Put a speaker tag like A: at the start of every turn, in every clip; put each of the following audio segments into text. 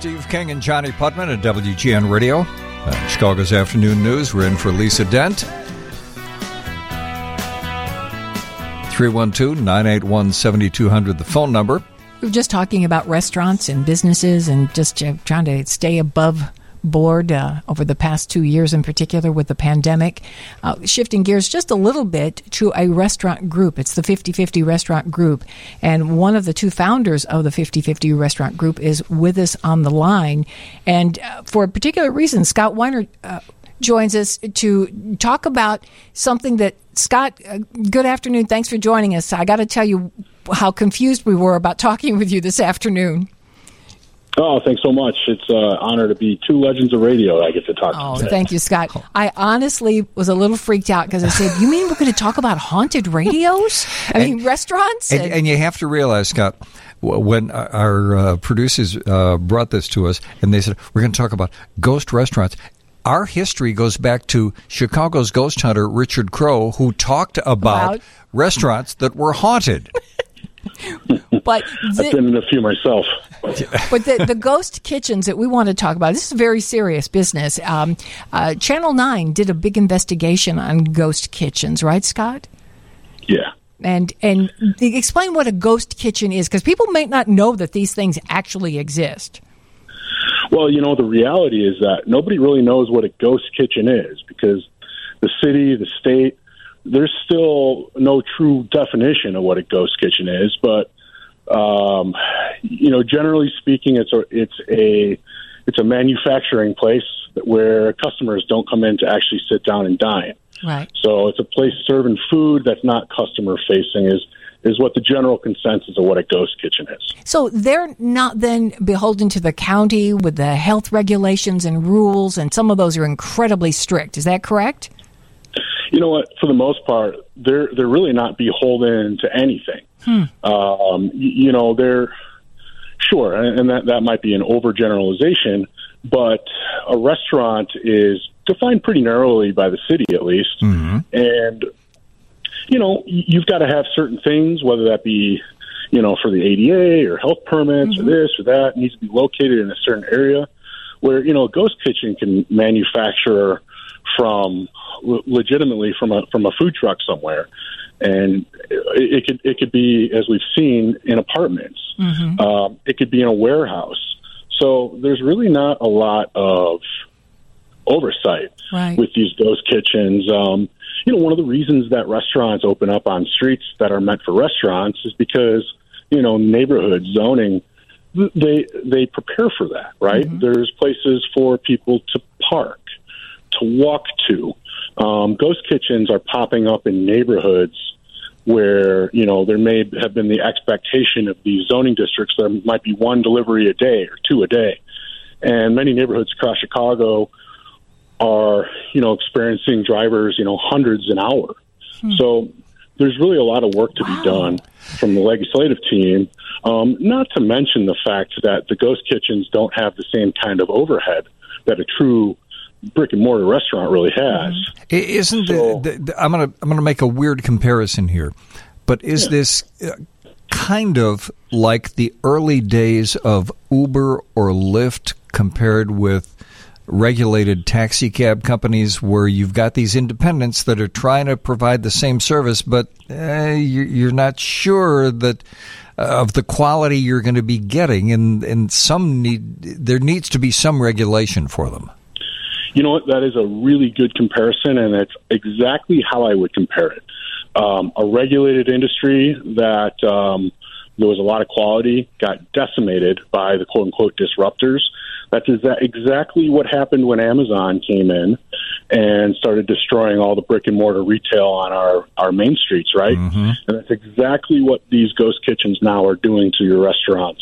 A: Steve King and Johnny Putman at WGN Radio. Chicago's Afternoon News. We're in for Lisa Dent. 312-981-7200, the phone number.
B: We were just talking about restaurants and businesses and just trying to stay above board over the past 2 years, in particular with the pandemic. Shifting gears just a little bit to a restaurant group. It's the 50/50 Restaurant Group. And one of the two founders of the 50/50 Restaurant Group is with us on the line. And for a particular reason, Scott Weiner joins us to talk about something that, Scott, good afternoon. Thanks for joining us. I got to tell you how confused we were about talking with you this afternoon.
C: Oh, thanks so much. It's an honor to be two legends of radio I get to talk to.
B: Oh, thank you, Scott. I honestly was a little freaked out because I said, you mean we're going to talk about haunted radios? Restaurants?
A: And you have to realize, Scott, when our producers brought this to us and they said, we're going to talk about ghost restaurants, our history goes back to Chicago's ghost hunter, Richard Crowe, who talked about restaurants that were haunted.
B: But
C: I've been in a few myself.
B: But the ghost kitchens that we want to talk about, this is very serious business. Channel 9 did a big investigation on ghost kitchens, right, Scott?
C: Yeah.
B: And explain what a ghost kitchen is, because people may not know that these things actually exist.
C: Well, the reality is that nobody really knows what a ghost kitchen is because the city, the state, there's still no true definition of what a ghost kitchen is. But, generally speaking, it's a manufacturing place where customers don't come in to actually sit down and dine.
B: Right.
C: So it's a place serving food that's not customer facing is what the general consensus of what a ghost kitchen is.
B: So they're not then beholden to the county with the health regulations and rules, and some of those are incredibly strict. Is that correct?
C: You know what? For the most part, they're really not beholden to anything. They're sure, and that might be an overgeneralization, but a restaurant is defined pretty narrowly by the city, at least. Mm-hmm. And you've got to have certain things, whether that be, for the ADA or health permits or this or that, it needs to be located in a certain area where, a ghost kitchen can manufacture legitimately from a food truck somewhere. And it could be, as we've seen, in apartments. Mm-hmm. It could be in a warehouse. So there's really not a lot of oversight with these ghost kitchens. One of the reasons that restaurants open up on streets that are meant for restaurants is because, neighborhood zoning, they prepare for that, right? Mm-hmm. There's places for people to park, to walk to. Ghost kitchens are popping up in neighborhoods where, there may have been the expectation of these zoning districts. There might be one delivery a day or two a day. And many neighborhoods across Chicago are, experiencing drivers, hundreds an hour. So there's really a lot of work to be done from the legislative team, not to mention the fact that the ghost kitchens don't have the same kind of overhead that a true brick and mortar restaurant really has.
A: Isn't I'm going to make a weird comparison here, but is this kind of like the early days of Uber or Lyft compared with regulated taxi cab companies, where you've got these independents that are trying to provide the same service, but you're not sure that of the quality you're going to be getting, and there needs to be some regulation for them.
C: You know what? That is a really good comparison, and that's exactly how I would compare it. A regulated industry that there was a lot of quality got decimated by the quote-unquote disruptors. That's exactly what happened when Amazon came in and started destroying all the brick-and-mortar retail on our main streets, right? Mm-hmm. And that's exactly what these ghost kitchens now are doing to your restaurants,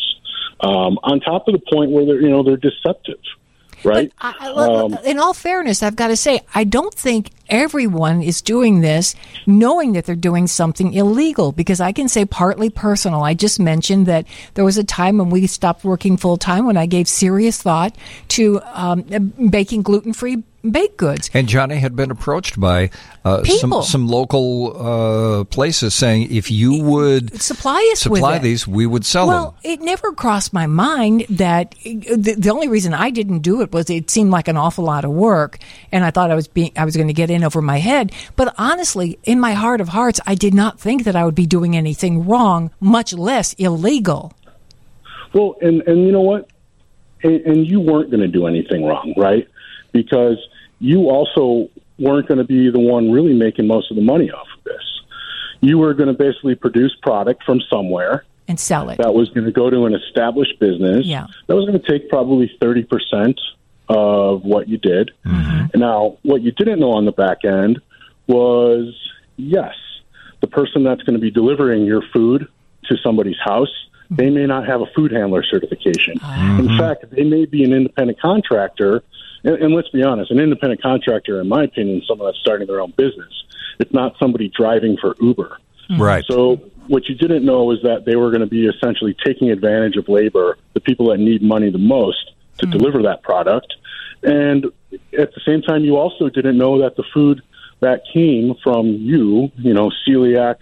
C: on top of the point where they're deceptive. Right.
B: In all fairness, I've got to say, I don't think everyone is doing this knowing that they're doing something illegal, because I can say partly personal. I just mentioned that there was a time when we stopped working full time when I gave serious thought to baking gluten-free baked goods.
A: And Johnny had been approached by some local places saying, if you would
B: supply
A: these, we would sell them.
B: Well, it never crossed my mind that the only reason I didn't do it was it seemed like an awful lot of work, and I thought I was going to get in over my head. But honestly, in my heart of hearts, I did not think that I would be doing anything wrong, much less illegal.
C: Well, and you know what? And you weren't going to do anything wrong, right? Because you also weren't going to be the one really making most of the money off of this. You were going to basically produce product from somewhere
B: and sell it.
C: That was going to go to an established business.
B: Yeah.
C: That was going to take probably 30% of what you did.
B: Mm-hmm.
C: Now, what you didn't know on the back end was, yes, the person that's going to be delivering your food to somebody's house, they may not have a food handler certification.
B: Mm-hmm.
C: In fact, they may be an independent contractor. And let's be honest, an independent contractor, in my opinion, is someone that's starting their own business. It's not somebody driving for Uber.
A: Right.
C: So what you didn't know is that they were going to be essentially taking advantage of labor, the people that need money the most to deliver that product. And at the same time, you also didn't know that the food that came from you, celiac,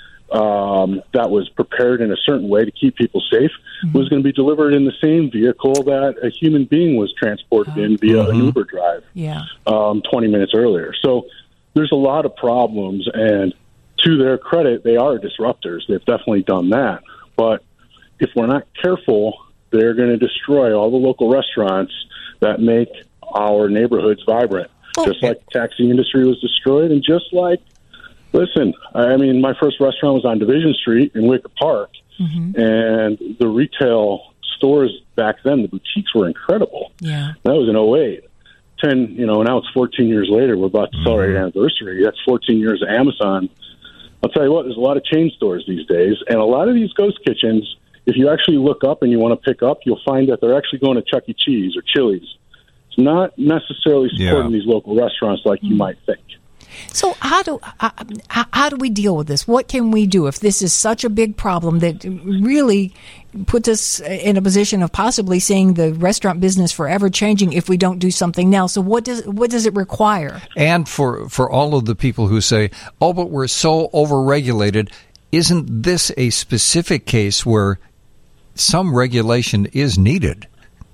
C: that was prepared in a certain way to keep people safe, was going to be delivered in the same vehicle that a human being was transported in via an Uber drive 20 minutes earlier. So there's a lot of problems, and to their credit, they are disruptors. They've definitely done that. But if we're not careful, they're going to destroy all the local restaurants that make our neighborhoods vibrant, just like the taxi industry was destroyed, and just like, listen, I mean, my first restaurant was on Division Street in Wicker Park, and the retail stores back then, the boutiques were incredible.
B: Yeah.
C: That was in 2008. Now it's 14 years later. We're about to celebrate our anniversary. That's 14 years of Amazon. I'll tell you what, there's a lot of chain stores these days, and a lot of these ghost kitchens, if you actually look up and you want to pick up, you'll find that they're actually going to Chuck E. Cheese or Chili's. It's not necessarily supporting these local restaurants like you might think.
B: So how do we deal with this? What can we do if this is such a big problem that really puts us in a position of possibly seeing the restaurant business forever changing if we don't do something now? So what does it require?
A: And for all of the people who say, oh, but we're so overregulated, isn't this a specific case where some regulation is needed?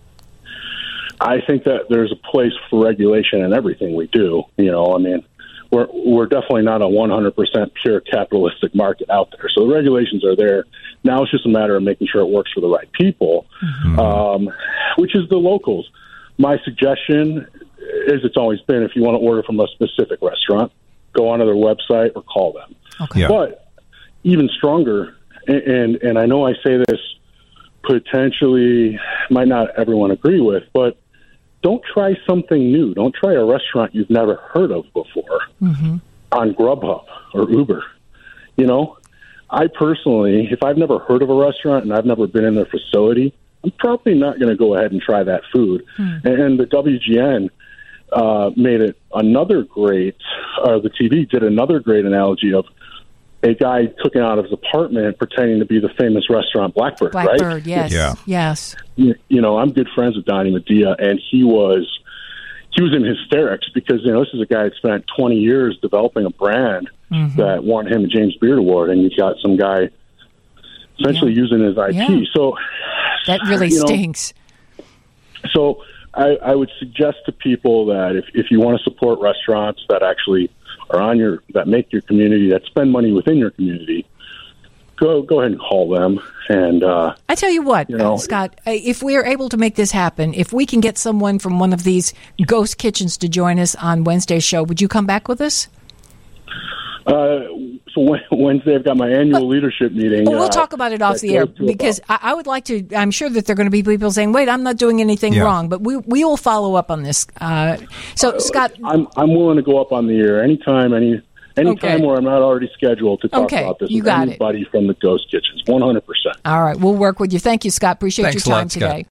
C: I think that there's a place for regulation in everything we do. We're definitely not a 100% pure capitalistic market out there. So the regulations are there. Now it's just a matter of making sure it works for the right people, which is the locals. My suggestion is, it's always been, if you want to order from a specific restaurant, go onto their website or call them.
B: Okay.
A: Yeah.
C: But even stronger, and I know I say this potentially might not everyone agree with, but don't try something new. Don't try a restaurant you've never heard of before on Grubhub or Uber. I personally, if I've never heard of a restaurant and I've never been in their facility, I'm probably not going to go ahead and try that food. And the WGN made it another great, the TV did another great analogy of a guy cooking out of his apartment pretending to be the famous restaurant Blackbird, right?
B: Blackbird, yes.
A: Yeah.
B: Yes.
C: I'm good friends with Donnie Medea, and he was in hysterics because, this is a guy that spent 20 years developing a brand that won him a James Beard Award, and you've got some guy essentially using his IP.
B: Yeah.
C: So
B: that really stinks.
C: So I would suggest to people that if you want to support restaurants that actually are that make your community, that spend money within your community, go ahead and call them. And
B: I tell you what, Scott, if we are able to make this happen, if we can get someone from one of these ghost kitchens to join us on Wednesday's show, would you come back with us?
C: So Wednesday, I've got my annual leadership meeting.
B: Well, we'll talk about it off the air because I would like to. I'm sure that there are going to be people saying, "Wait, I'm not doing anything wrong," but we will follow up on this. So, Scott,
C: I'm willing to go up on the air anytime, anytime where I'm not already scheduled to talk about this.
B: You got
C: anybody from the ghost kitchens, 100%.
B: All right, we'll work with you. Thank you, Scott. Appreciate your time today. Scott.